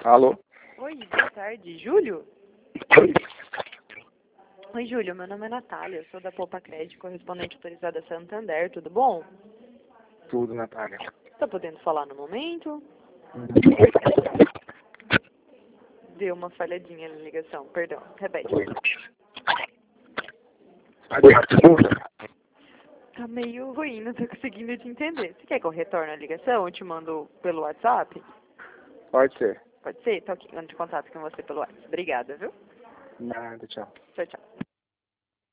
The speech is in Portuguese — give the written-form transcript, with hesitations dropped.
Alô? Oi, boa tarde. Júlio? Oi. Oi, Júlio. Meu nome é Natália. Eu sou da Poupa Crédito, correspondente autorizada Santander. Tudo bom? Tudo, Natália. Tá podendo falar no momento? Deu uma falhadinha na ligação. Perdão. Repete. Tá meio ruim, não tô conseguindo te entender. Você quer que eu retorne a ligação? Eu te mando pelo WhatsApp? Pode ser. Pode ser? Tô aqui, entrando em contato com você pelo WhatsApp. Obrigada, viu? Nada, tchau. Tchau, tchau.